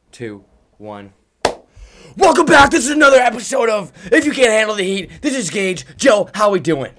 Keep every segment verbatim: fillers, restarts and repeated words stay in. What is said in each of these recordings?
two, one. Welcome back. This is another episode of If You Can't Handle the Heat. This is Gage. Joe, how we doing?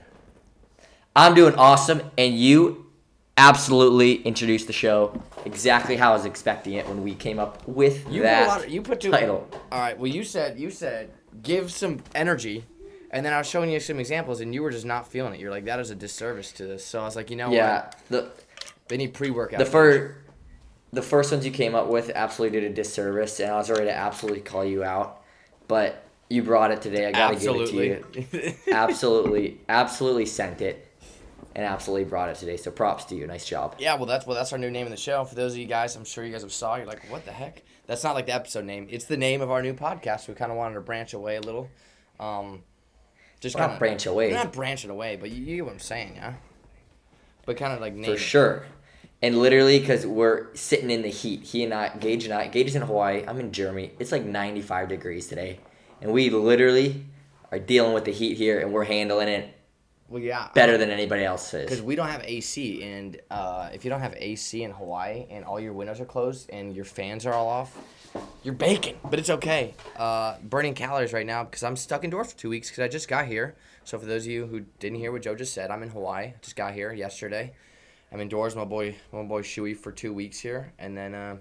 I'm doing awesome, and you absolutely introduced the show exactly how I was expecting it when we came up with You that put a lot of, you put two, title. All right. Well, you said you said give some energy, and then I was showing you some examples, and you were just not feeling it. You're like, that is a disservice to this. So I was like, you know Yeah, what? the They need pre-workout. the first the first ones you came up with absolutely did a disservice, and I was ready to absolutely call you out, but you brought it today. I gotta Absolutely. give it to you. absolutely, absolutely sent it, and absolutely brought it today. So props to you. Nice job. Yeah, well, that's well, that's our new name of the show. For those of you guys, I'm sure you guys have saw. You're like, what the heck? That's not like the episode name. It's the name of our new podcast. We kind of wanted to branch away a little. Um, just Well, kind not of branch away. Not branching away, but you, you get what I'm saying, yeah. But kind of like name For it. sure. And literally, because we're sitting in the heat, he and I, Gage and I, Gage is in Hawaii, I'm in Germany. It's like ninety-five degrees today. And we literally are dealing with the heat here, and we're handling it Well, yeah. better than anybody else Because is. we don't have A C, and uh, if you don't have A C in Hawaii and all your windows are closed and your fans are all off, you're baking. But it's okay. Uh, burning calories right now because I'm stuck indoors for two weeks because I just got here. So for those of you who didn't hear what Joe just said, I'm in Hawaii. Just got here yesterday. I'm indoors, my boy, my boy Shuey for two weeks here, and then uh,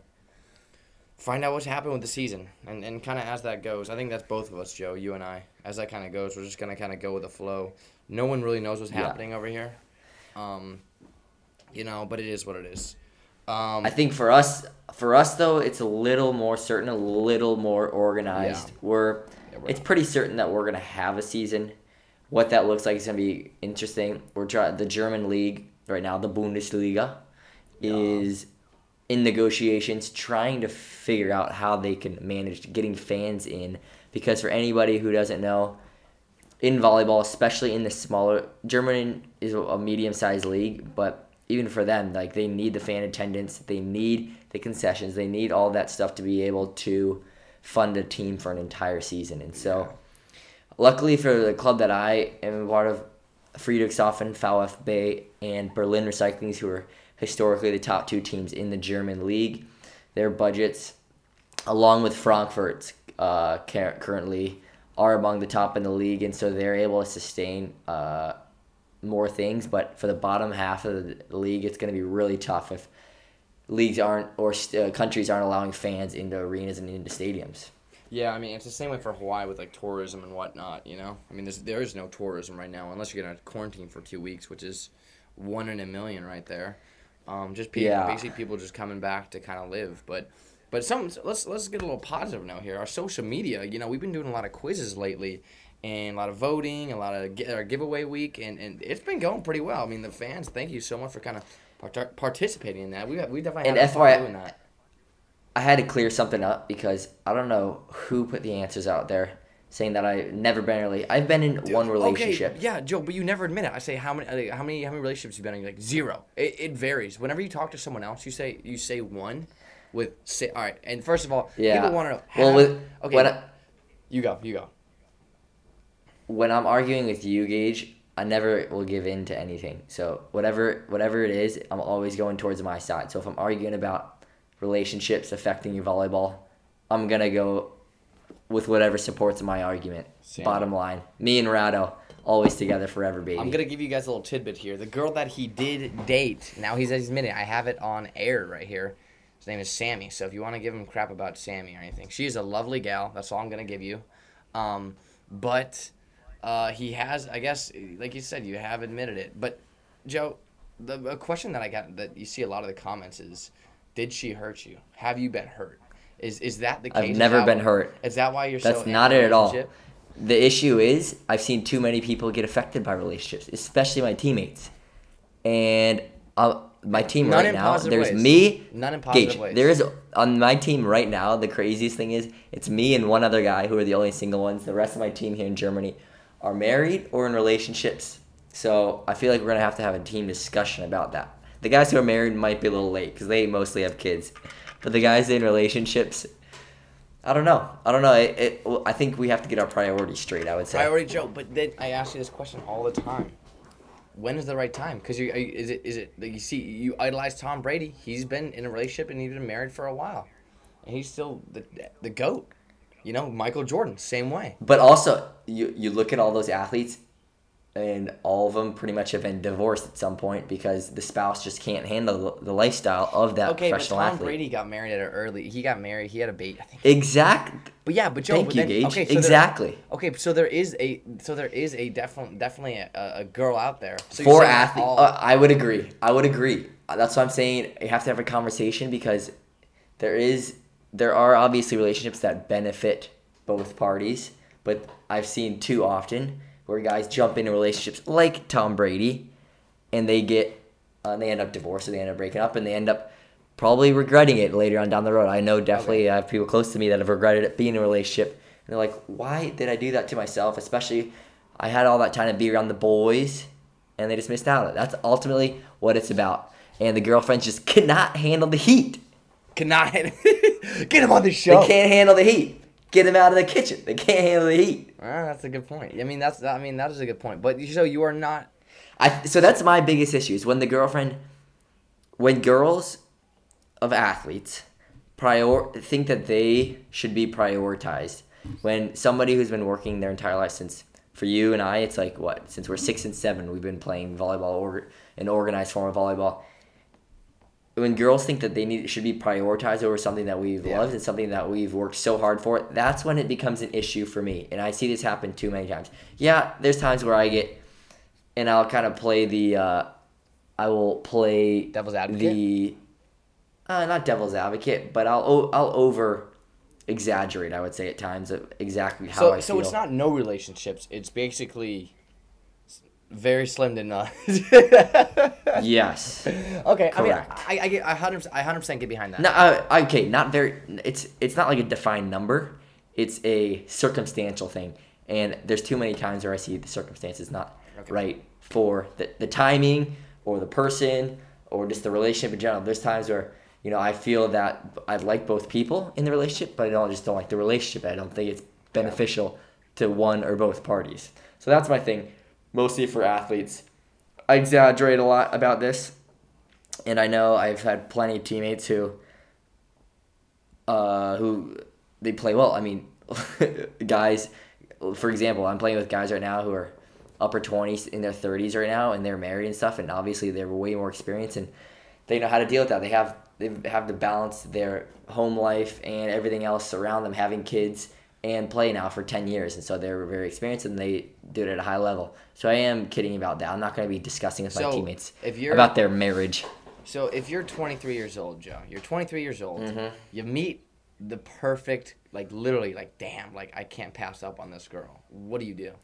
find out what's happening with the season. And and kind of as that goes, I think that's both of us, Joe, you and I. As that kind of goes, we're just gonna kind of go with the flow. No one really knows what's Yeah. happening over here. Um, you know, but it is what it is. Um, I think for us, for us though, it's a little more certain, a little more organized. Yeah. We're, Yeah, we're it's not. pretty certain that we're gonna have a season. What that looks like is gonna be interesting. We're try- the German league right now, the Bundesliga, Yeah. is in negotiations, trying to figure out how they can manage getting fans in. Because for anybody who doesn't know, in volleyball, especially in the smaller, Germany is a medium-sized league, but even for them, like they need the fan attendance, they need the concessions, they need all that stuff to be able to fund a team for an entire season. And so, luckily for the club that I am a part of, Friedrichshafen, VfB, and Berlin Recyclings, who are historically the top two teams in the German league, their budgets, along with Frankfurt's uh, cur- currently, are among the top in the league, and so they're able to sustain uh, more things. But for the bottom half of the league, it's going to be really tough if leagues aren't or uh, countries aren't allowing fans into arenas and into stadiums. yeah, I mean, it's the same way for Hawaii with like tourism and whatnot. You know, I mean, there's there is no tourism right now unless you're gonna quarantine for two weeks, which is one in a million right there. Um, just people, Yeah. basically people just coming back to kind of live, but. But some let's let's get a little positive note here. Our social media, you know, we've been doing a lot of quizzes lately, and a lot of voting, a lot of gi- our giveaway week, and, and it's been going pretty well. I mean, the fans, thank you so much for kind of part- participating in that. We we definitely And had F fun Y I, doing that. I had to clear something up because I don't know who put the answers out there saying that I've never been really. I've been in one relationship. Okay, yeah, Joe, but you never admit it. I say how many, how many, how many relationships you've been in? You're like zero. It, it varies. Whenever you talk to someone else, you say you say one. With say, all right, and first of all, Yeah. people want to know. Well, have- with okay, when I, you go, you go. when I'm arguing with you, Gage, I never will give in to anything. So whatever whatever it is, I'm always going towards my side. So if I'm arguing about relationships affecting your volleyball, I'm gonna go with whatever supports my argument. Same. Bottom line, me and Rado always together forever, baby. I'm gonna give you guys a little tidbit here. The girl that he did date, now he's admitted. I have it on air right here. His name is Sammy. So if you want to give him crap about Sammy or anything, she is a lovely gal. That's all I'm gonna give you. Um, but uh, he has, I guess, like you said, you have admitted it. But Joe, the a question that I got that you see a lot of the comments is, did she hurt you? Have you been hurt? Is is that the case? I've Is never that been why- hurt. Is that why you're That's so not it at all. anti-relationship? The issue is I've seen too many people get affected by relationships, especially my teammates. And uh, my team None right in now, positive there's ways. me. None in positive Gage, ways. there is on my team right now. The craziest thing is it's me and one other guy who are the only single ones. The rest of my team here in Germany are married or in relationships. So I feel like we're gonna have to have a team discussion about that. The guys who are married might be a little late because they mostly have kids, but the guys in relationships, I don't know. I don't know. It, it, well, I think we have to get our priorities straight, I would say. Priority Joe, but then I ask you this question all the time. When is the right time? Because you, are you is it is it like you see you idolize Tom Brady? He's been in a relationship and he's been married for a while. and he's still the the GOAT. You know, Michael Jordan, same way. But also, you you look at all those athletes, and all of them pretty much have been divorced at some point because the spouse just can't handle the, the lifestyle of that Okay, but professional Tom athlete. Brady got married at an early. He got married. He had a baby. I think. Exact. But yeah, but Joe. Thank but you, then, Gage. Okay, so exactly. There, okay, so there is a so there is a definitely definitely a, a girl out there. So For you're saying athletes, all- uh, I would agree. I would agree. That's what I'm saying. You have to have a conversation because there is there are obviously relationships that benefit both parties, but I've seen too often where guys jump into relationships like Tom Brady, and they get uh, they end up divorced or they end up breaking up, and they end up probably regretting it later on down the road. I know definitely Okay. I have people close to me that have regretted it being in a relationship, and they're like, "Why did I do that to myself?" Especially, I had all that time to be around the boys, and they just missed out on it. That's ultimately what it's about. And the girlfriends just cannot handle the heat. cannot get him on the show. They can't handle the heat. Get them out of the kitchen. They can't handle the heat. Ah, that's a good point. I mean, that's I mean that is a good point. But so you are not. I so that's my biggest issue is when the girlfriend, when girls of athletes prior think that they should be prioritized. When somebody who's been working their entire life since for you and I, it's like what since we're six and seven, we've been playing volleyball or an organized form of volleyball. When girls think that they need should be prioritized over something that we've Yeah. loved and something that we've worked so hard for, that's when it becomes an issue for me. And I see this happen too many times. Yeah, there's times where I get, and I'll kind of play the, uh, I will play Devil's advocate? the, uh, not devil's advocate, but I'll o- I'll over exaggerate. I would say at times of exactly how So I so feel. it's not no relationships. It's basically very slim to none. Yes. Okay, I mean, Correct. I I get I hundred I hundred percent get behind that. No, uh, okay, not very. It's it's not like a defined number. It's a circumstantial thing, and there's too many times where I see the circumstances not Okay. right for the the timing or the person or just the relationship in general. There's times where you know I feel that I like both people in the relationship, but I don't just don't like the relationship. I don't think it's beneficial to one or both parties. So that's my thing, mostly for athletes. I exaggerate a lot about this, and I know I've had plenty of teammates who, uh, who they play well. I mean, guys, for example, I'm playing with guys right now who are upper twenties in their thirties right now, and they're married and stuff, and obviously they're way more experienced and they know how to deal with that. They have they have to balance their home life and everything else around them, having kids and play now for ten years, and so they're very experienced and they do it at a high level. So I am kidding about that. I'm not going to be discussing with my So, teammates if you're- about their marriage. So if you're twenty-three years old, Joe, you're twenty-three years old. Mhm. You meet the perfect, like literally, like damn, like I can't pass up on this girl. What do you do?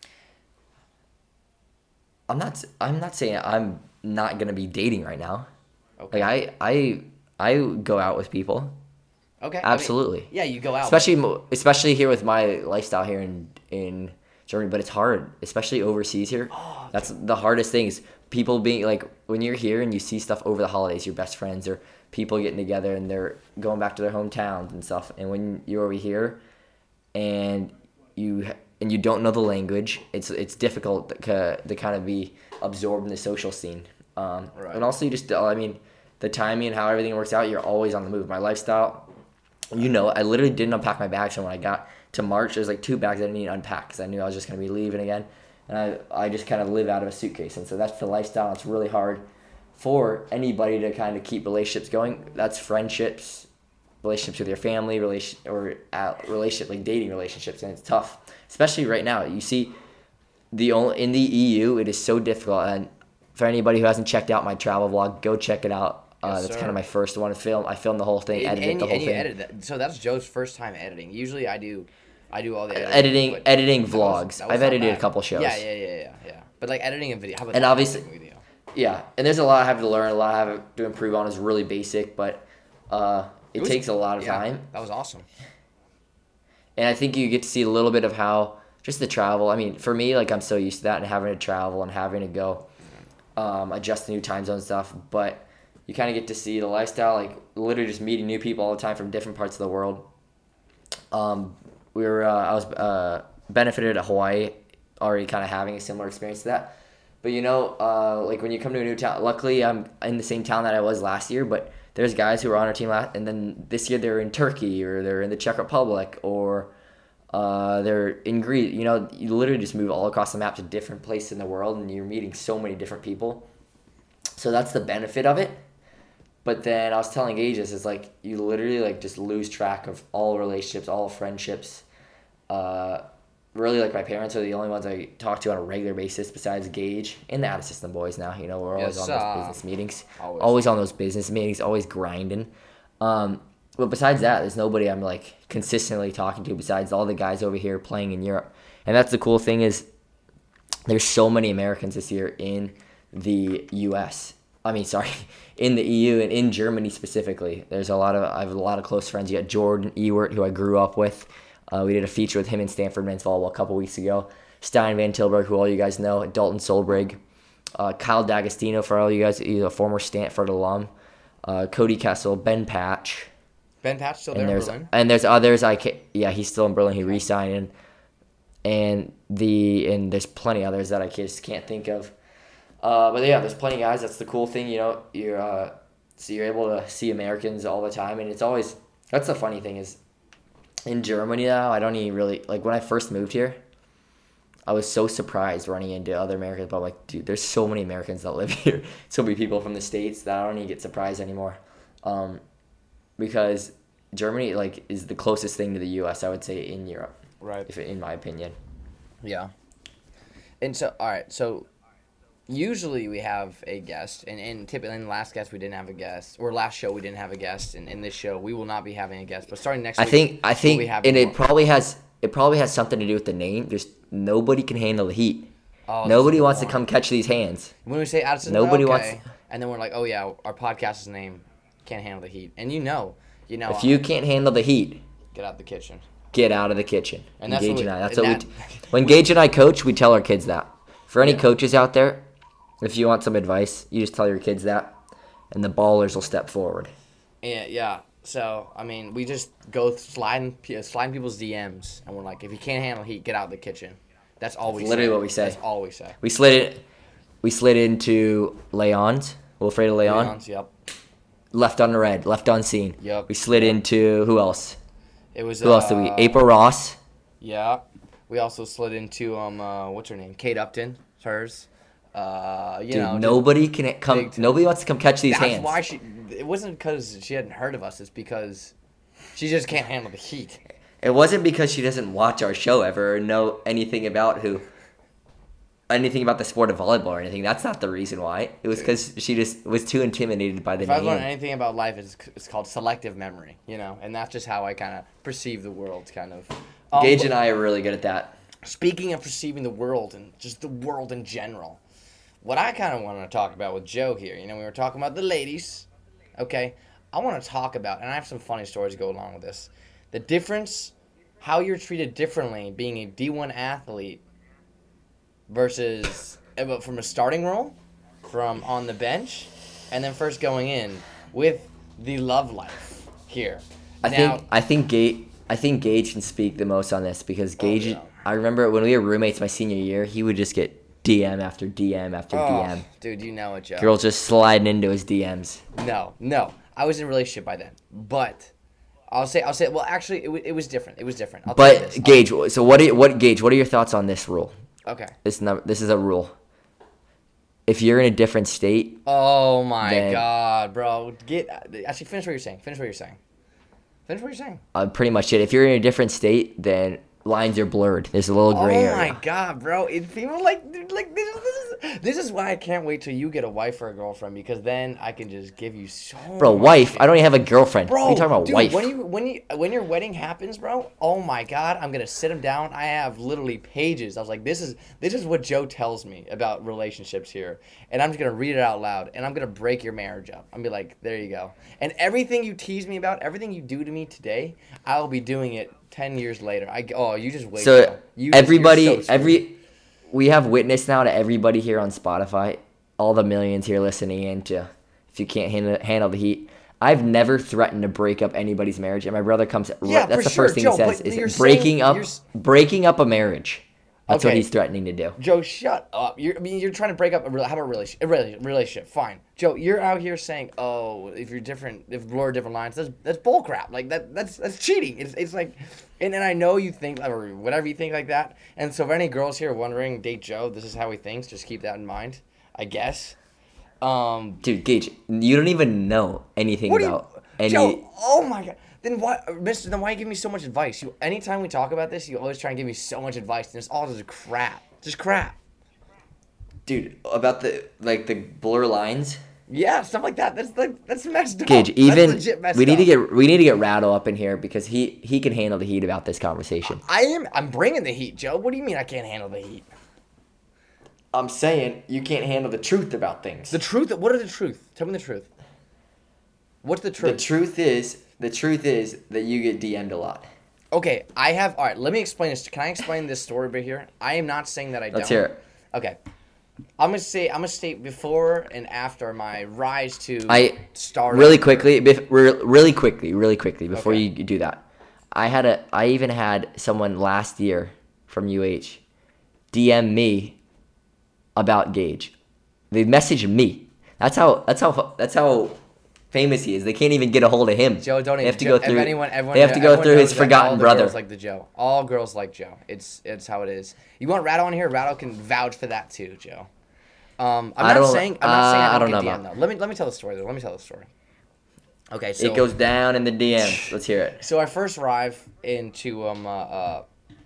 I'm not. I'm not saying I'm not going to be dating right now. Okay. Like I, I, I go out with people. Okay. I mean, Absolutely. yeah, you go out. Especially, mo- especially here with my lifestyle here in in Germany, but it's hard, especially overseas here. Oh, That's the hardest thing is people being like when you're here and you see stuff over the holidays, your best friends or people getting together and they're going back to their hometowns and stuff. And when you're over here, and you and you don't know the language, it's it's difficult to, to kind of be absorbed in the social scene. Um, Right. And also, you just I mean, the timing and how everything works out, you're always on the move. My lifestyle. You know, I literally didn't unpack my bags, and when I got to March, there's like two bags I didn't need to unpack because I knew I was just going to be leaving again. And I, I just kind of live out of a suitcase. And so that's the lifestyle. It's really hard for anybody to kind of keep relationships going. That's friendships, relationships with your family, relation or uh, relationship like dating relationships, and it's tough, especially right now. You see, the only in the E U, it is so difficult. And for anybody who hasn't checked out my travel vlog, go check it out. Uh, Yes, that's sir. kind of my first one to film. I filmed the whole thing, and, edited and, the you- whole and you thing. edit that. So that's Joe's first time editing. Usually I do, I do all the editing. editing but editing that was- vlogs. that was I've not edited a bad. couple shows. Yeah, yeah, yeah, yeah, yeah. But like editing a video, how about And that obviously- editing video? Yeah, and there's a lot I have to learn, a lot I have to improve on. Is really basic, but uh, it, was- takes a lot of yeah, time. That was awesome. And I think you get to see a little bit of how just the travel. I mean, for me, like I'm so used to that and having to travel and having to go um, adjust to new time zone stuff. But you kind of get to see the lifestyle, like literally just meeting new people all the time from different parts of the world. Um, we were uh, I was uh, benefited at Hawaii, already kind of having a similar experience to that. But you know, uh, like when you come to a new town, luckily I'm in the same town that I was last year, but there's guys who were on our team last, and then this year they're in Turkey or they're in the Czech Republic or uh, they're in Greece. You know, you literally just move all across the map to different places in the world, and you're meeting so many different people. So that's the benefit of it. But then I was telling Gage this, is like you literally like just lose track of all relationships, all friendships. Uh, really, like my parents are the only ones I talk to on a regular basis besides Gage and the out of system boys now. You know, we're always Yes, on those uh, business meetings, always. always on those business meetings, always grinding. Um, but besides that, there's nobody I'm like consistently talking to besides all the guys over here playing in Europe. And that's the cool thing is there's so many Americans this year in the U S. I mean, sorry, in the E U and in Germany specifically. There's a lot of I have a lot of close friends. You got Jordan Ewert, who I grew up with. Uh, we did a feature with him in Stanford men's volleyball a couple weeks ago. Stein Van Tilburg, who all you guys know. Dalton Solbrig. Uh, Kyle D'Agostino, for all you guys. He's a former Stanford alum. Uh, Cody Kessel. Ben Patch. Ben Patch still there And in there's, Berlin? and there's others. I can, yeah, he's still in Berlin. He re-signed. And, and, the, and there's plenty others that I just can't think of. Uh, but yeah, there's plenty of guys. That's the cool thing, you know. You're uh, so you're able to see Americans all the time, and it's always that's the funny thing is in Germany now. I don't even really like when I first moved here. I was so surprised running into other Americans, but I'm like, dude, there's so many Americans that live here, so many people from the States that I don't even get surprised anymore, um, because Germany like is the closest thing to the U S I would say in Europe, Right. if in my opinion. Yeah. And so, all right, so. Usually we have a guest, and, and typically in the last guest we didn't have a guest, or last show we didn't have a guest, and in this show we will not be having a guest. But starting next I week, think I think, we'll be and having it probably has it probably has something to do with the name. Just nobody can handle the heat. Oh, Nobody this is wants to boring. come catch these hands. When we say Addison, Nobody okay. wants- and then we're like, oh yeah, our podcast's name can't handle the heat, and you know, you know, If you can't handle the heat, get out the kitchen. get out of the kitchen. And that's Gage what we- and I. That's and what that- we. T- when Gage and I coach, we tell our kids that. For any Yeah. coaches out there, if you want some advice, you just tell your kids that, and the ballers will step forward. Yeah, yeah. So I mean, we just go sliding, sliding people's D Ms, and we're like, if you can't handle heat, get out of the kitchen. That's all we. That's literally say. what we say. That's all we say. We slid it. We slid into Leon's. Wilfredo Leon. Leon's, Yep. Left on the red. Left on scene. Yep. We slid into who else? It was. Who uh, else did we? April Ross. Yeah. We also slid into um uh, what's her name? Kate Upton. Hers. Uh, you Dude, know. nobody can come. big t- Nobody wants to come catch these That's hands. why she. It wasn't because she hadn't heard of us. It's because she just can't handle the heat. It wasn't because she doesn't watch our show ever or know anything about who, anything about the sport of volleyball or anything. That's not the reason why. It was because she just was too intimidated by the If I've learned name. anything about life, it's, it's called selective memory. You know, and that's just how I kind of perceive the world. Kind of. Um, Gage and I are really good at that. Speaking of perceiving the world and just the world in general, what I kind of want to talk about with Joe here, you know, we were talking about the ladies, okay? I want to talk about, and I have some funny stories to go along with this, the difference, how you're treated differently being a D one athlete versus uh, from a starting role, from on the bench, and then first going in with the love life here. I now, think I think Gage I think Gage can speak the most on this because Gage. yeah. I remember when we were roommates my senior year, he would just get D M after D M after oh, D M. dude, you know it, Joe. Girls just sliding into his D Ms. No, no. I was in a relationship by then. But I'll say, I'll say, well, actually, it, w- it was different. It was different. I'll tell you But this. Gage, so what? Are you, what Gage? What are your thoughts on this rule? Okay. This num- This is a rule. If you're in a different state, Oh, my Then- God, bro. Get Actually, finish what you're saying. Finish what you're saying. Finish what you're saying. uh, pretty much it. If you're in a different state, then lines are blurred. There's a little gray Oh, area. my God, bro. It people like, dude, like this, is- this, is, this is why I can't wait till you get a wife or a girlfriend because then I can just give you so Bro, much wife. I don't even have a girlfriend. Bro, what are you talking about, dude, wife? when you when you when your wedding happens, bro, oh my God, I'm gonna sit him down. I have literally pages. I was like, this is this is what Joe tells me about relationships here, and I'm just gonna read it out loud, and I'm gonna break your marriage up. I'm be like, there you go. And everything you tease me about, everything you do to me today, I will be doing it ten years later. I oh, you just wait. So Joe. You just- everybody, you're so sweet. every, we have witness now to everybody here on Spotify, all the millions here listening in to, if you can't handle, handle the heat. I've never threatened to break up anybody's marriage, and my brother comes. Yeah, that's for the sure, first thing Joe, he says but you're is breaking saying- up, you're s- breaking up a marriage. That's what Okay. he's threatening to do. Joe, shut up. You're, I mean, you're trying to break up a, rela- how about a relationship? A rela- relationship, fine. Joe, you're out here saying, "Oh, if you're different, if we're different lines, that's that's bullcrap. Like that, that's that's cheating. It's it's like, and, and I know you think or whatever you think like that. And so, if any girls here wondering, date Joe, this is how he thinks. Just keep that in mind, I guess. Um, Dude, Gage, you don't even know anything what do you, about any. Joe? Oh my God. Then why, Mister Then why you give me so much advice? You, anytime we talk about this, you always try and give me so much advice, and it's all just crap. Just crap. Dude, about the like the blur lines. Yeah, stuff like that. That's like that's messed up. Gage, That's even legit messed we need up. to get we need to get Rattle up in here because he he can handle the heat about this conversation. I am. I'm bringing the heat, Joe. What do you mean I can't handle the heat? I'm saying you can't handle the truth about things. The truth. What are the truth? Tell me the truth. What's the The truth? truth is, the truth is that you get D M'd a lot. Okay, I have. All right, let me explain this. Can I explain this story bit here? I am not saying that I don't. Let's hear it. Okay, I'm gonna say. I'm gonna state before and after my rise to I stardom. really quickly, bef- re- really quickly, really quickly before Okay. you do that. I had a. I even had someone last year from U H D M me about Gage. They messaged me. That's how. That's how. That's how famous he is. They can't even get a hold of him. Joe, don't They even. have to Joe, go through. If anyone, everyone, they have to go everyone through his knows that forgotten all the brother. Girls like the Joe. All girls like Joe. It's it's how it is. You want Rattle on here? Rattle can vouch for that too, Joe. Um, I'm I not don't- saying. I'm not saying uh, I I don't, don't get know D M though. Let me let me tell the story though. Let me tell the story. Okay, so It goes down in the D Ms. Let's hear it. so I first arrived into um uh, uh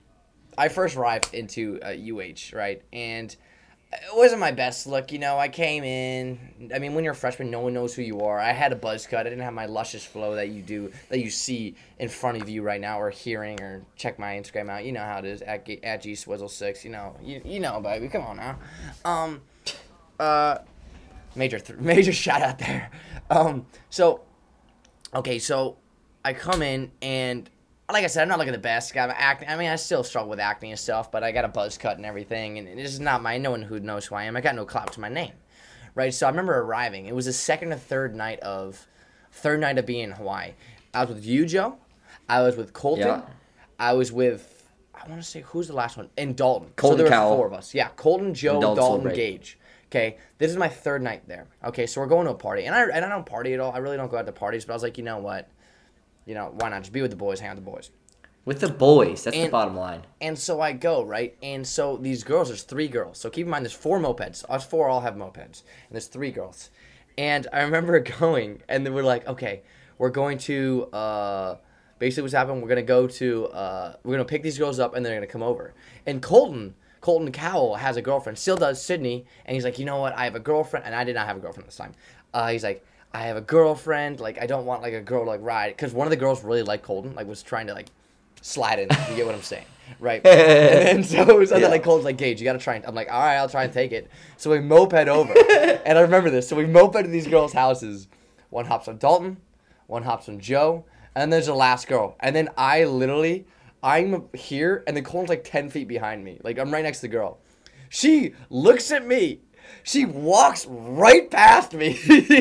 I first arrived into uh, U H, right, and it wasn't my best look, you know. I came in. I mean, when you're a freshman, no one knows who you are. I had a buzz cut. I didn't have my luscious flow that you do, that you see in front of you right now, or hearing, or check my Instagram out. You know how it is at G- at G Swizzle six. You know, you you know, baby. Come on now. Um, uh, major th- major shout out there. Um, so, okay, so I come in and. Like I said, I'm not looking the best. I'm acting. I mean, I still struggle with acting and stuff, but I got a buzz cut and everything, and it's just not my. No one who knows who I am. I got no clout to my name, right? So I remember arriving. It was the second or third night of, third night of being in Hawaii. I was with you, Joe. I was with Colton. Yeah. I was with. I want to say who's the last one? And Dalton. Colton so there Cowell. were four of us. Yeah, Colton, Joe, And Dalton Dalton, Silverbrake. Gage. Okay, this is my third night there. Okay, so we're going to a party, and I and I don't party at all. I really don't go out to parties, but I was like, you know what? You know, why not just be with the boys, hang out with the boys. With the boys, that's the And- bottom line. And so I go, right? And so these girls, there's three girls. So keep in mind, there's four mopeds. Us four all have mopeds. And there's three girls. And I remember going, and they were like, okay, we're going to, uh, basically what's happening, we're going to go to, uh, we're going to pick these girls up, and they're going to come over. And Colton, Colton Cowell has a girlfriend, still does, Sydney. And he's like, you know what? I have a girlfriend. And I did not have a girlfriend this time. Uh, he's like, I have a girlfriend. Like, I don't want, like, a girl to, like, ride. Because one of the girls really liked Colton. Like, was trying to, like, slide in. You get what I'm saying, right? And then so, so Yeah. then like Cole's like, Gage, you gotta try and I'm like, all right, I'll try and take it. So we moped over, and I remember this. So we moped to these girls' houses. One hops on Dalton, one hops on Joe, and then there's the last girl. And then I literally, I'm here, and then Cole's like ten feet behind me. Like I'm right next to the girl. She looks at me. She walks right past me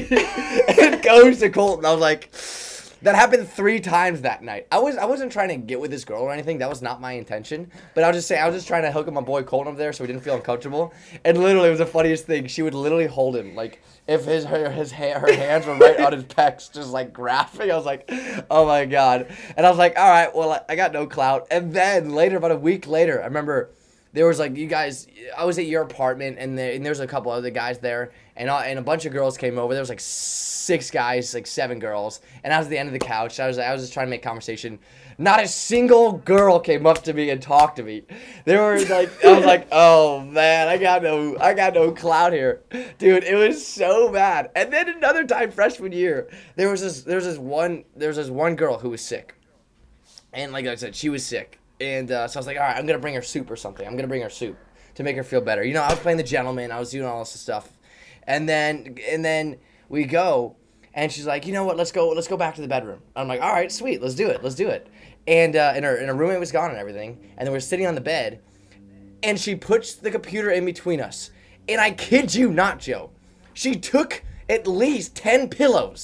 and goes to Colton. I was like. That happened three times that night. I was I wasn't trying to get with this girl or anything. That was not my intention. But I was just saying I was just trying to hook up my boy Colton up there so he didn't feel uncomfortable. And literally it was the funniest thing. She would literally hold him like if his her his ha- her hands were right on his pecs, just like grasping. I was like, oh my god. And I was like, all right, well I got no clout. And then later, about a week later, I remember. There was like you guys. I was at your apartment, and there, and there was a couple other guys there, and all, and a bunch of girls came over. There was like six guys, like seven girls, and I was at the end of the couch. I was I was just trying to make conversation. Not a single girl came up to me and talked to me. There were like I was like, oh man, I got no I got no clout here, dude. It was so bad. And then another time, freshman year, there was this there was this one there was this one girl who was sick, and like I said, she was sick. And uh, so I was like, all right, I'm going to bring her soup or something. I'm going to bring her soup to make her feel better. You know, I was playing the gentleman. I was doing all this stuff. And then and then we go, and she's like, you know what, let's go let's go back to the bedroom. I'm like, all right, sweet, let's do it, let's do it. And, uh, and, her, and her roommate was gone and everything. And then we're sitting on the bed, and she puts the computer in between us. And I kid you not, Joe, she took at least ten pillows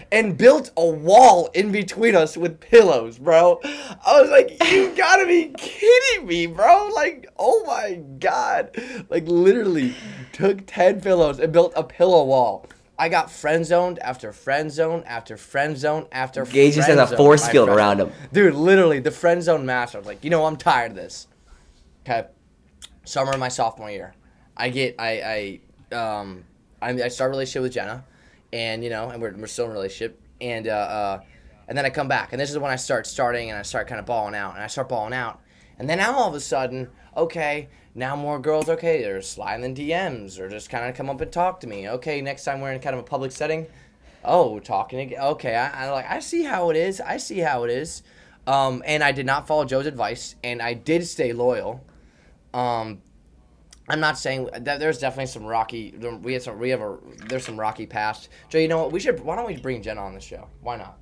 and built a wall in between us with pillows, bro. I was like, you gotta be kidding me, bro. Like, oh my God. Like, literally took ten pillows and built a pillow wall. I got friend zoned after friend zone after friend zone after friend zone. Gage just has a force field around him. Dude, literally, the friend zone master. I was like, you know, I'm tired of this. Okay. Summer of my sophomore year. I get, I, I, um, I, I start a relationship with Jenna. And, you know, and we're, we're still in a relationship. And, uh, uh, and then I come back. And this is when I start starting and I start kind of balling out. And I start balling out. And then now all of a sudden, okay, now more girls, okay, they're sliding in D Ms or just kind of come up and talk to me. Okay, next time we're in kind of a public setting, oh, we're talking again. Okay, I, I like I see how it is. I see how it is. Um, and I did not follow Joe's advice, and I did stay loyal. Um, I'm not saying that there's definitely some rocky. We had some. We have a. There's some rocky past. Joe, you know what? We should. Why don't we bring Jenna on the show? Why not?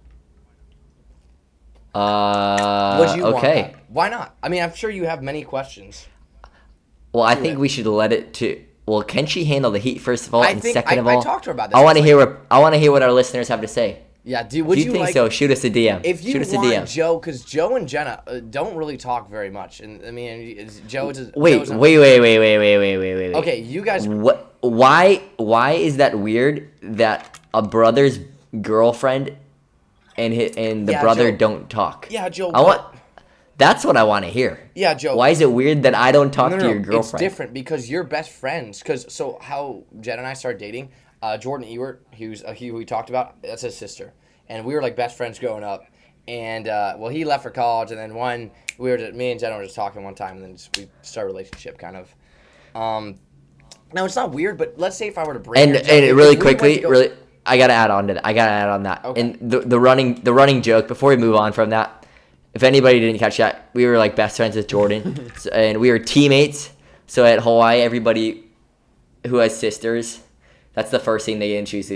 Uh, Would you okay. want that? Why not? I mean, I'm sure you have many questions. Well, I think we should let it to. Well, can she handle the heat first of all, I and think second I, of all, I talked to her about this. I want to It's hear like- what I want to hear what our listeners have to say. Yeah, dude. Would If you, you think like, so, shoot us a D M. If you shoot us want a D M. Joe, because Joe and Jenna uh, don't really talk very much, and I mean, it's, Joe is. Wait, Joe's a- wait, wait, wait, wait, wait, wait, wait, wait. Okay, you guys. What? Why? Why is that weird? That a brother's girlfriend and hi and the Yeah, brother Joe. don't talk. Yeah, Joe. I want. That's what I want to hear. Yeah, Joe. Why is it weird that I don't talk No, no, to no, your girlfriend? It's different because you're best friends. Because so how Jen and I started dating, uh, Jordan Ewert, he was uh, he who we talked about. That's his sister, and we were like best friends growing up. And uh, well, he left for college, and then one we were just, me and Jen were just talking one time, and then just, we started a relationship kind of. Um, now it's not weird, but let's say if I were to bring And her, Joe, and if really we went quickly, to go- really, I gotta add on to that. I gotta add on that. Okay. And the the running the running joke before we move on from that. If anybody didn't catch that, we were like best friends with Jordan, so, and we were teammates. So at Hawaii, everybody who has sisters, that's the first thing they introduce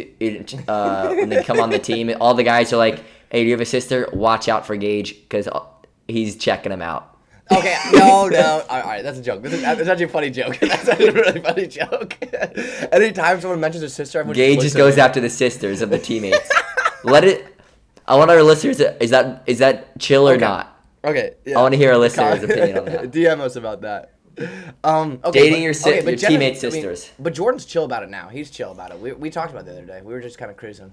uh, when they come on the team. All the guys are like, "Hey, do you have a sister? Watch out for Gage because he's checking them out." Okay, no, no. All right, that's a joke. This is, that's actually a funny joke. That's actually a really funny joke. Anytime someone mentions a sister, everyone Gage looks just at goes me. after the sisters of the teammates. Let it. I want our listeners. Is that is that chill or Okay. not? Okay, yeah. I want to hear our listeners' opinion on that. D M us about that. Um, okay, Dating but- your si- okay, but your Jenna- teammates' I mean, sisters. but Jordan's chill about it now. He's chill about it. We, we talked about it the other day. We were just kind of cruising.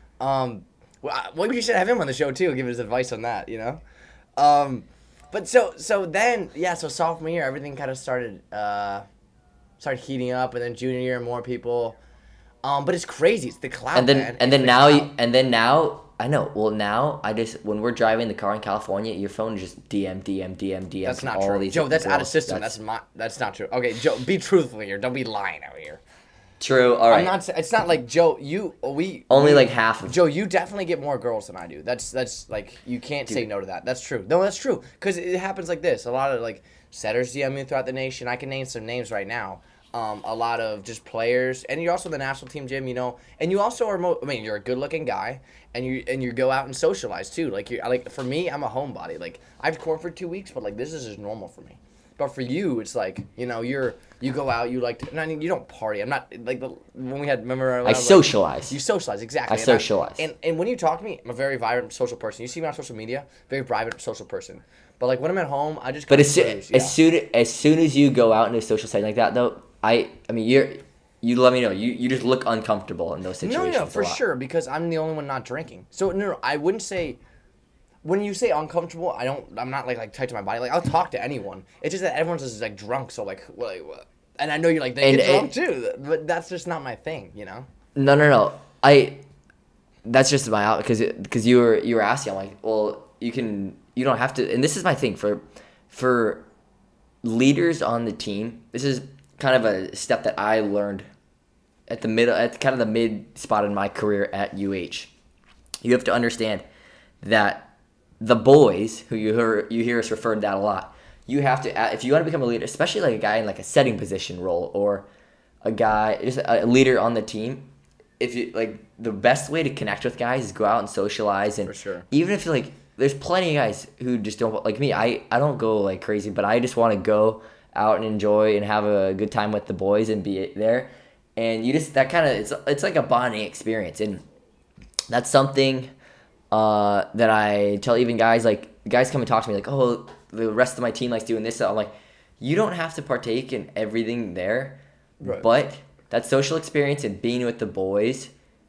Um, well, I- well, we should have him on the show too. Give us advice on that. You know. Um, but so so then yeah. So sophomore year, everything kind of started uh, started heating up, and then junior year, more people. Um, but it's crazy. It's the cloud, And then man. and It's then the now you, cloud. and then now I know. Well, now I just when we're driving the car in California, your phone is just D M D M D M D M. That's from not all true, these Joe. That's out of girls. system. That's, my. That's not true. Okay, Joe. Be truthful here. Don't be lying out here. true. All right. I'm not. sa- It's not like Joe. You we Only we- like half of Joe, you definitely get more girls than I do. That's that's like you can't say no to that. That's true. No, that's true. Because it happens like this. A lot of like setters D M me throughout the nation. I can name some names right now. Um, a lot of just players, and you're also the national team, Jim. You know, and you also are. Mo- I mean, you're a good-looking guy, and you and you go out and socialize too. Like you, like for me, I'm a homebody. Like I've toured for two weeks, but like this is just normal for me. But for you, it's like you know, you're you go out, you like. To, and I mean, you don't party. I'm not like the, when we had. Remember, when I was, like, socialize. you socialize, exactly. I And socialize. and, and when you talk to me, I'm a very vibrant social person. You see me on social media, very vibrant social person. But like when I'm at home, I just But kinda as, soo- cruise, yeah. as soon as soon as you go out in a social setting like that, though, I I mean you're you let me know you you just look uncomfortable in those No, situations. no, a for lot. sure, because I'm the only one not drinking. So no, no, I wouldn't say. When you say uncomfortable, I don't. I'm not like like tight to my body. Like I'll talk to anyone. It's just that everyone's just like drunk. So like, like what? And I know you're like they And- get drunk too, but that's just not my thing. You know. No, no, no. I. That's just my out because because you were you were asking. I'm like, well, you can you don't have to. And this is my thing for for leaders on the team. This is kind of a step that I learned at the middle at kind of the mid spot in my career at U H. You have to understand that the boys who you hear you hear us refer to that a lot. You have to if you want to become a leader, especially like a guy in like a setting position role or a guy just a leader on the team. If you like the best way to connect with guys is go out and socialize and For sure. even if you like there's plenty of guys who just don't like me. I, I don't go like crazy, but I just want to go out and enjoy and have a good time with the boys and be there. And you just that kind of it's it's like a bonding experience. And that's something uh, that I tell even guys, like, guys come and talk to me, like, oh, the rest of my team likes doing this. I'm like, you don't have to partake in everything there, Right. but that social experience and being with the boys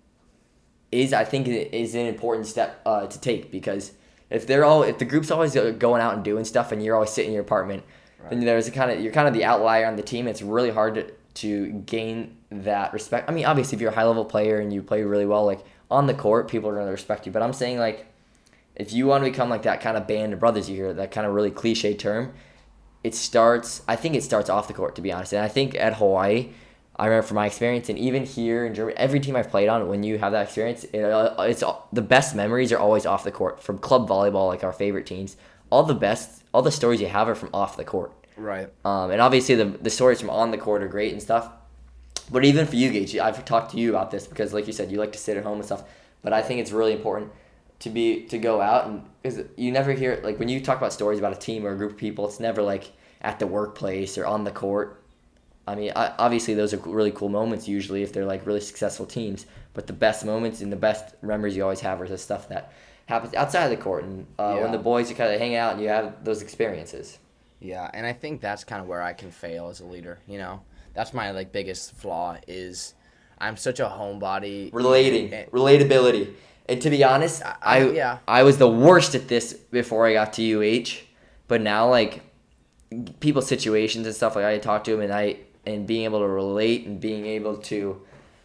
is, I think, is an important step uh, to take, because if they're all, if the group's always going out and doing stuff and you're always sitting in your apartment, right. then there's a kind of, you're kind of the outlier on the team. It's really hard to, to gain that respect. I mean, obviously, if you're a high level player and you play really well, like on the court, people are going to respect you. But I'm saying, like, if you want to become like that kind of band of brothers, you hear that kind of really cliche term, it starts, I think it starts off the court, to be honest. And I think at Hawaii, I remember from my experience, and even here in Germany, every team I've played on, when you have that experience, it, uh, it's the best memories are always off the court. From club volleyball, like our favorite teams, all the best, all the stories you have are from off the court. Right. Um, and obviously the the stories from on the court are great and stuff. But even for you, Gage, I've talked to you about this because, like you said, you like to sit at home and stuff. But I think it's really important to be to go out, and because you never hear, like, when you talk about stories about a team or a group of people, it's never like at the workplace or on the court. I mean, I, obviously those are really cool moments usually if they're like really successful teams. But the best moments and the best memories you always have are the stuff that happens outside of the court, and uh, Yeah. when the boys you kind of hang out and you have those experiences. Yeah, and I think that's kind of where I can fail as a leader, you know? That's my, like, biggest flaw is I'm such a homebody. Relating, And- relatability. And to be honest, I, I- yeah. I was the worst at this before I got to U H. But now, like, people's situations and stuff, like, I talk to them, and I and being able to relate and being able to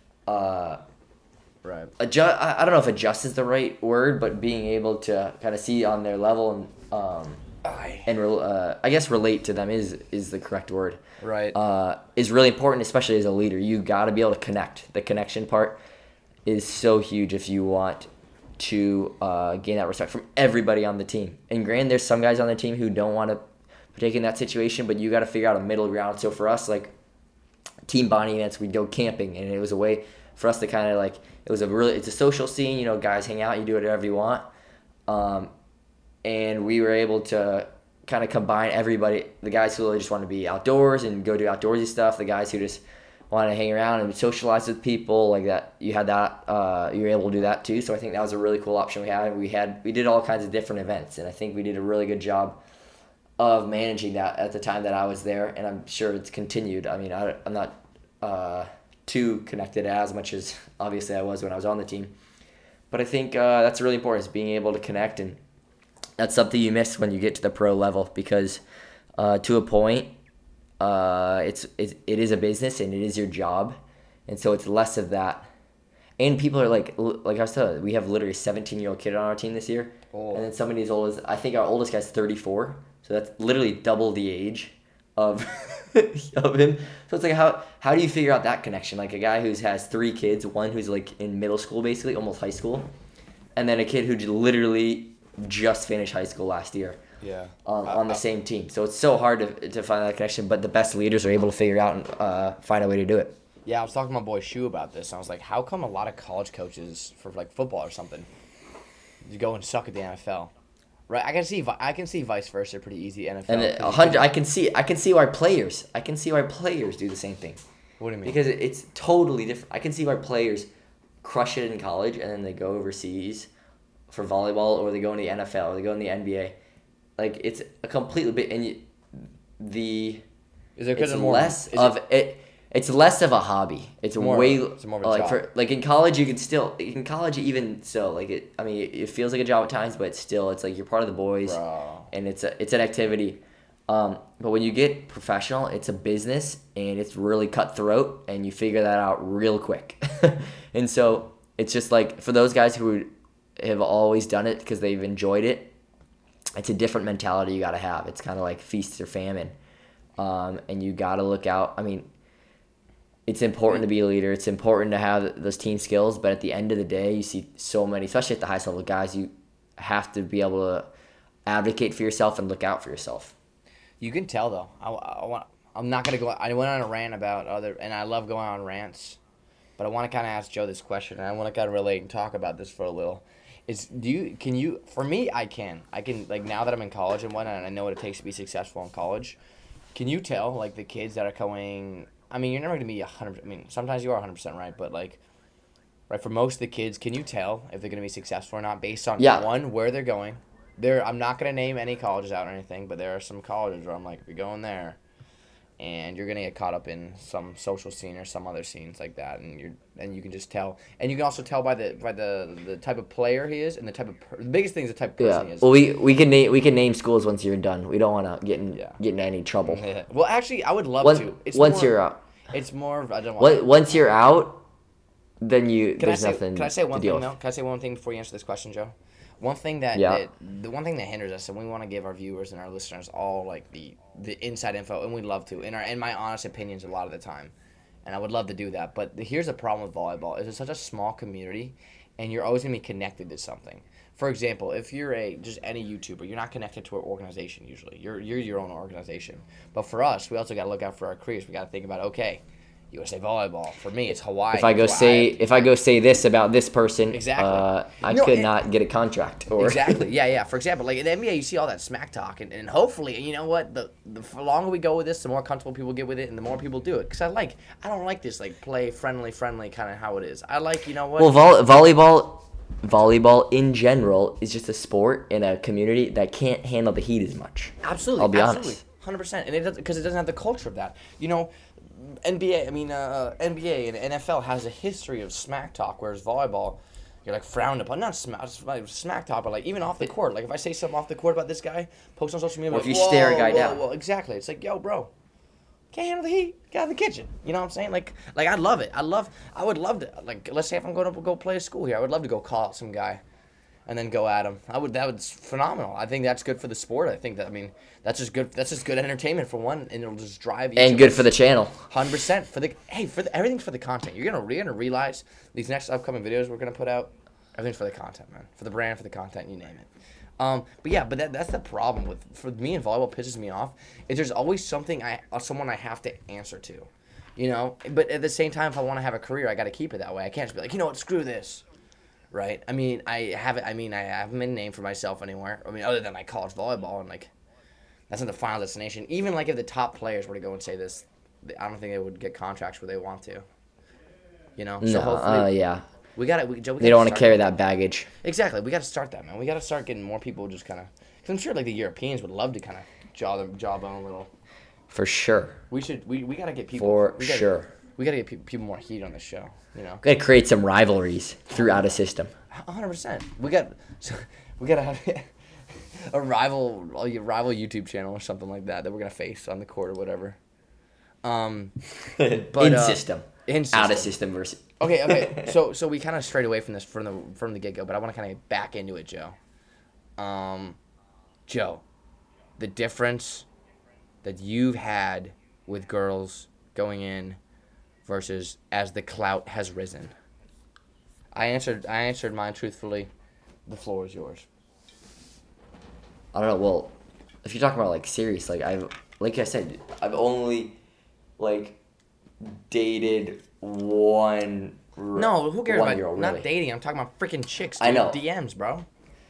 uh, Right. adjust. I, I don't know if adjust is the right word, but being able to kind of see on their level and um, I. and rel- uh, I guess relate to them is is the correct word. Right. Uh, is really important, especially as a leader. You got to be able to connect. The connection part is so huge if you want to uh, gain that respect from everybody on the team. And granted, there's some guys on the team who don't want to partake in that situation, but you got to figure out a middle ground. So for us, like, team bonding events, we'd go camping, and it was a way for us to kind of, like, it was a really, it's a social scene, you know, guys hang out, you do whatever you want. Um, and we were able to kind of combine everybody, the guys who really just want to be outdoors and go do outdoorsy stuff, the guys who just want to hang around and socialize with people, like that. You had that, uh, you were able to do that too. So I think that was a really cool option we had. We had, we did all kinds of different events, and I think we did a really good job of managing that at the time that I was there, and I'm sure it's continued. I mean, I, I'm not uh, too connected as much as obviously I was when I was on the team, but I think uh, that's really important, is being able to connect, and that's something you miss when you get to the pro level, because uh, to a point, uh, it's it, it is a business and it is your job, and so it's less of that. And people are like, like I was telling you, we have literally a seventeen-year-old kid on our team this year, Oh. and then somebody as old as, I think our oldest guy's thirty-four, so that's literally double the age of of him. So it's like, how how do you figure out that connection? Like a guy who has three kids, one who's like in middle school, basically almost high school, and then a kid who j- literally just finished high school last year. Yeah. Um, I- on the I- same team. So it's so hard to to find that connection, but the best leaders are able to figure out and uh, find a way to do it. Yeah, I was talking to my boy Shu about this, and I was like, how come a lot of college coaches for, like, football or something, you go and suck at the N F L? Right, I can see vi- I can see vice versa pretty easy N F L. And 'cause a you hundred, can- I can see, I can see why players, I can see why players do the same thing, What do you mean? because it, it's totally different. I can see why players crush it in college and then they go overseas for volleyball, or they go in the N F L, or they go in the N B A. Like, it's a completely bit, and you, the Is it it's because more less is of it, it. It's less of a hobby. It's More of way a- it's more of a like job. for like in college you can still in college even so like it. I mean, it feels like a job at times, but still it's like you're part of the boys, Bro. and it's a it's an activity. Um, but when you get professional, it's a business, and it's really cutthroat, and you figure that out real quick. And so it's just like for those guys who have always done it because they've enjoyed it, it's a different mentality you got to have. It's kind of like feast or famine, um, and you got to look out. I mean, it's important to be a leader. It's important to have those team skills. But at the end of the day, you see so many, especially at the highest level guys, you have to be able to advocate for yourself and look out for yourself. You can tell though. I, I want. I'm not gonna go. I went on a rant about other, and I love going on rants, but I want to kind of ask Joe this question, and I want to kind of relate and talk about this for a little. Is do you can you for me I can I can like now that I'm in college and whatnot, and I know what it takes to be successful in college. Can you tell like the kids that are going? I mean, you're never gonna be a hundred. I mean, sometimes you are a hundred percent right, but like, right? For most of the kids, can you tell if they're going to be successful or not based on, Yeah. one, where they're going? There, I'm not going to name any colleges out or anything, but there are some colleges where I'm like, if you're going there, and you're gonna get caught up in some social scene or some other scenes like that, and you're and you can just tell, and you can also tell by the by the, the type of player he is and the type of per- the biggest thing is the type of person Yeah. he is. Well, we we can name we can name schools once you're done. We don't want to get in Yeah. get in any trouble. Yeah. Well, actually, I would love Once to. It's once more, you're out, It's more. of- I don't want. Once- once you're out, then you Can I there's say? nothing Can I say one to deal thing with. though? Can I say one thing before you answer this question, Joe? One thing that, Yeah. that the one thing that hinders us, and we want to give our viewers and our listeners all like the the inside info, and we love to, in our in my honest opinions, a lot of the time, and I would love to do that. But the, here's the problem with volleyball: is it's such a small community, and you're always gonna be connected to something. For example, if you're a just any YouTuber, you're not connected to an organization usually. You're you're your own organization. But for us, we also got to look out for our careers. We got to think about okay. U S A Volleyball. For me, it's Hawaii. If I go So say have to- if I go say this about this person, Exactly. uh, I No, could it- not get a contract. Or Exactly. Yeah, yeah. For example, like in the N B A, you see all that smack talk, and, and hopefully, and you know what? The the longer we go with this, the more comfortable people get with it, and the more people do it. Because I like, I don't like this like play friendly, friendly kind of how it is. I like, you know what? well, vol- volleyball, volleyball in general is just a sport in a community that can't handle the heat as much. absolutely. I'll be absolutely, honest. Hundred percent. And it doesn't because it doesn't have the culture of that. You know, N B A. I mean, uh, N B A and N F L has a history of smack talk, whereas volleyball. You're like frowned upon, not smack, like smack talk, but like even off the court. Like if I say something off the court about this guy, post on social media. Well, like, if you stare a "Whoa, guy whoa, down." whoa," exactly. It's like, yo, bro, can't handle the heat. Get out of the kitchen. You know what I'm saying? Like, like I love it. I love. I would love to. Like, let's say if I'm going to go play a school here, I would love to go call out some guy, and then go at him. I would. That was phenomenal. I think that's good for the sport. I think that. I mean, that's just good. That's just good entertainment for one, and it'll just drive. each And of good us- for the channel. Hundred percent for the hey for the, everything's for the content. You're gonna you're gonna realize these next upcoming videos we're gonna put out. Everything's for the content, man. For the brand, for the content, you name it. Um, but yeah, but that, that's the problem with for me and volleyball pisses me off is there's always something I uh, someone I have to answer to, you know. But at the same time, if I want to have a career, I got to keep it that way. I can't just be like, you know what, screw this, right? I mean, I haven't. I mean, I haven't been named for myself anywhere. I mean, other than like college volleyball and like that's not the final destination. Even like if the top players were to go and say this, I don't think they would get contracts where they want to. You know, so No, hopefully uh, yeah. we got to. We, Joe, we They gotta don't want to start carry that. that baggage. Exactly, we got to start that, man. We got to start getting more people just kind of. Because I'm sure like the Europeans would love to kind of jaw them jawbone a little. For sure. We should. We, we got to get people. For we gotta, sure. We got to get pe- people more heat on the show. You know. Gotta create some rivalries throughout a system. one hundred percent. We got. So, we got to have a rival, a rival YouTube channel or something like that that we're gonna face on the court or whatever. Um. But, in uh, system. in Out of system. system versus. Okay, okay. So so we kind of strayed away from this from the from the get go, but I want to kind of get back into it, Joe. Um, Joe, the difference that you've had with girls going in versus as the clout has risen. I answered I answered mine truthfully. The floor is yours. I don't know. Well, if you're talking about like serious, like I've, like I said, I've only, like, dated one. r- No, who cares one about girl, not really. dating? I'm talking about freaking chicks. I dude. know. D Ms, bro.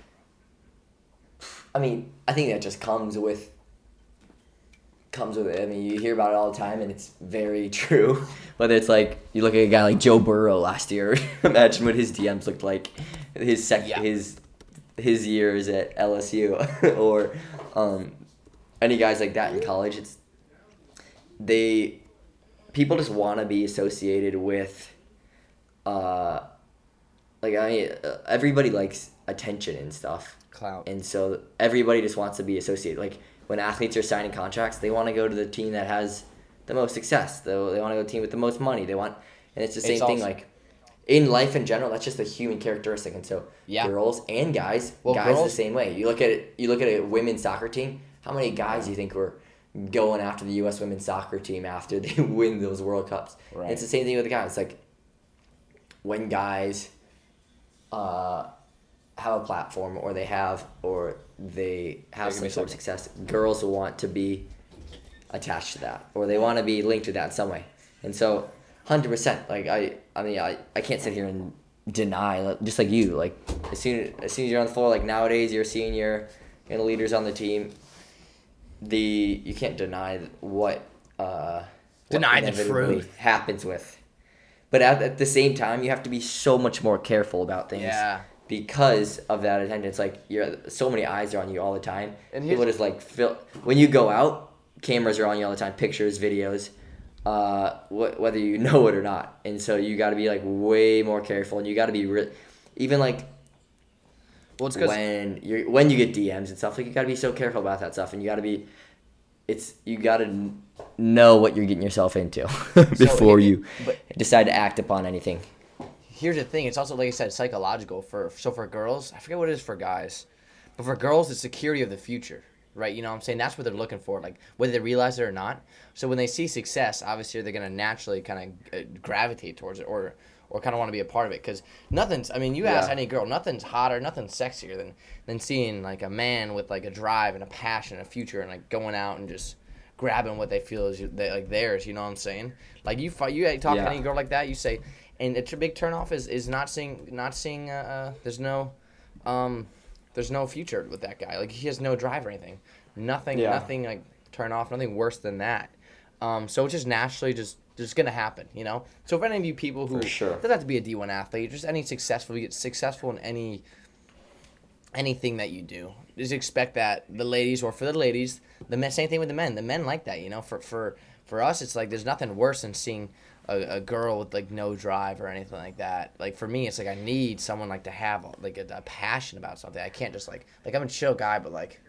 I mean, I think that just comes with. Comes with it. I mean, you hear about it all the time, and it's very true. Whether it's like you look at a guy like Joe Burrow last year, imagine what his D Ms looked like, his sec, Yeah. his, his years at L S U, or, um, any guys like that in college. It's, they, people just want to be associated with, uh, like I mean, uh, everybody likes attention and stuff. Clout. And so everybody just wants to be associated. Like when athletes are signing contracts, they want to go to the team that has the most success. They, they want to go to the team with the most money. They want, and it's the same It's thing. also- Like in life in general, that's just a human characteristic. And so Yeah. girls and guys, Well, guys girls- the same way. You look at it. You look at a women's soccer team. How many guys do you think were going after the U S women's soccer team after they win those World Cups? Right. And it's the same thing with the guys. Like when guys. Uh, have a platform or they have or they have Give me some a sort of second. success, girls will want to be attached to that or they want to be linked to that in some way. And so one hundred percent like I I mean I, I can't sit here and deny like, just like you like as soon as soon as you're on the floor like nowadays you're a senior and the leaders on the team the you can't deny what uh what Deny the inevitably truth. happens with But at, at the same time, you have to be so much more careful about things. Yeah. Because of that attention. It's like you're so many eyes are on you all the time. And people just like feel when you go out, cameras are on you all the time, pictures, videos, uh, wh- whether you know it or not. And so you got to be like way more careful, and you got to be re- even like well, it's when you when you get D Ms and stuff, like you got to be so careful about that stuff, and you got to be it's you got to n- know what you're getting yourself into before so, you but, decide to act upon anything. Here's the thing. It's also, like I said, psychological. For So for girls, I forget what it is for guys. But for girls, it's security of the future, right? You know what I'm saying? That's what they're looking for, like whether they realize it or not. So when they see success, obviously they're going to naturally kind of uh, gravitate towards it or or kind of want to be a part of it. Because nothing's, I mean, you ask Yeah. any girl, nothing's hotter, nothing's sexier than, than seeing like a man with like a drive and a passion and a future and like going out and just grabbing what they feel is they, like theirs, you know what I'm saying? Like you, you talk Yeah. to any girl like that, you say... And it's a big turnoff is, is not seeing not seeing uh, uh there's no um there's no future with that guy. Like he has no drive or anything. Nothing Yeah. nothing like turn off, nothing worse than that. Um so it's just naturally just just gonna happen, you know? So for any of you people who For sure. doesn't have to be a D one athlete, just any successful you get successful in any anything that you do. Just expect that the ladies or for the ladies, the men, same thing with the men. The men like that, you know. For for for us it's like there's nothing worse than seeing A, a girl with like no drive or anything like that. Like for me, it's like I need someone like to have like a, a passion about something. I can't just like like I'm a chill guy, but like.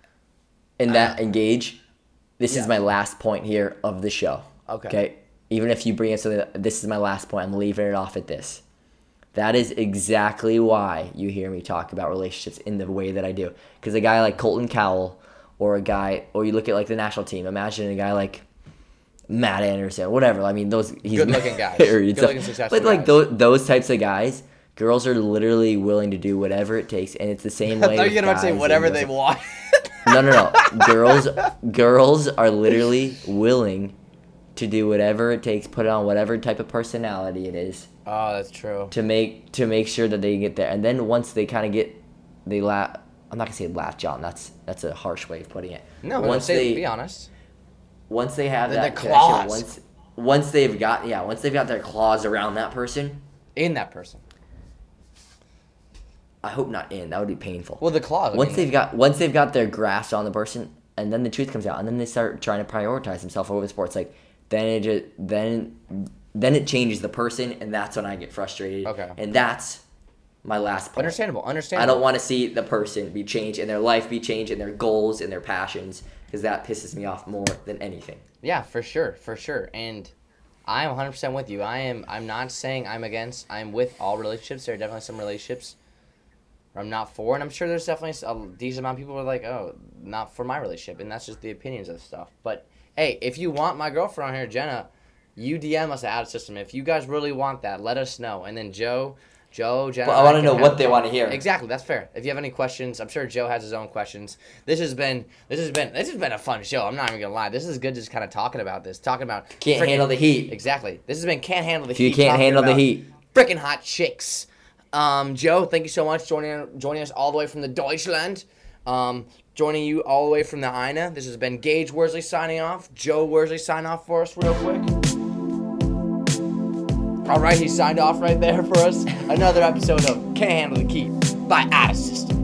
In that engage, this Yeah. is my last point here of the show. Okay. Okay. Even if you bring it something, this is my last point. I'm leaving it off at this. That is exactly why you hear me talk about relationships in the way that I do. Because a guy like Colton Cowell, or a guy, or you look at like the national team. Imagine a guy like Matt Anderson, whatever. I mean, those he's Good-looking guys. married and Good-looking, stuff. successful But like guys. those those types of guys, girls are literally willing to do whatever it takes, and it's the same I way. thought with you were gonna say guys whatever and they girls. want. No, no, no. girls, girls are literally willing to do whatever it takes, put on whatever type of personality it is Oh, that's true. to make to make sure that they get there. And then once they kind of get, they la I'm not gonna say latch on. That's that's a harsh way of putting it. No, once say, they be honest. once they have The- that the connection, claws. once once they've got yeah, once they've got their claws around that person. In that person. I hope not in. That would be painful. Well, the claws. I once mean, they've got once they've got their grasp on the person, and then the truth comes out, and then they start trying to prioritize themselves over the sports. Like then it just, then then it changes the person, and that's when I get frustrated. Okay. And that's my last point. Understandable. I Understandable. don't want to see the person be changed and their life be changed and their goals and their passions, because that pisses me off more than anything. Yeah, for sure, for sure. And I am one hundred percent with you. I am I'm not saying I'm against. I'm with all relationships. There are definitely some relationships where I'm not for, and I'm sure there's definitely a decent amount of people who are like, oh, not for my relationship, and that's just the opinions of stuff. But hey, if you want my girlfriend on here, Jenna, you D M us at Out of System. If you guys really want that, let us know. And then Joe, Joe, Jenna. Well, I want to can know have- what they want to hear. Exactly, that's fair. If you have any questions, I'm sure Joe has his own questions. This has been this has been this has been a fun show. I'm not even gonna lie. This is good just kind of talking about this, talking about Can't frickin- handle the heat. Exactly. This has been can't handle the If heat. you can't talking handle the about heat. freaking hot chicks. Um, Joe, thank you so much joining joining us all the way from the Deutschland. Um, joining you all the way from the I N A. This has been Gage Worsley signing off. Joe Worsley sign off for us real quick. All right, he signed off right there for us. Another episode of Can't Handle the Heat by Out of System.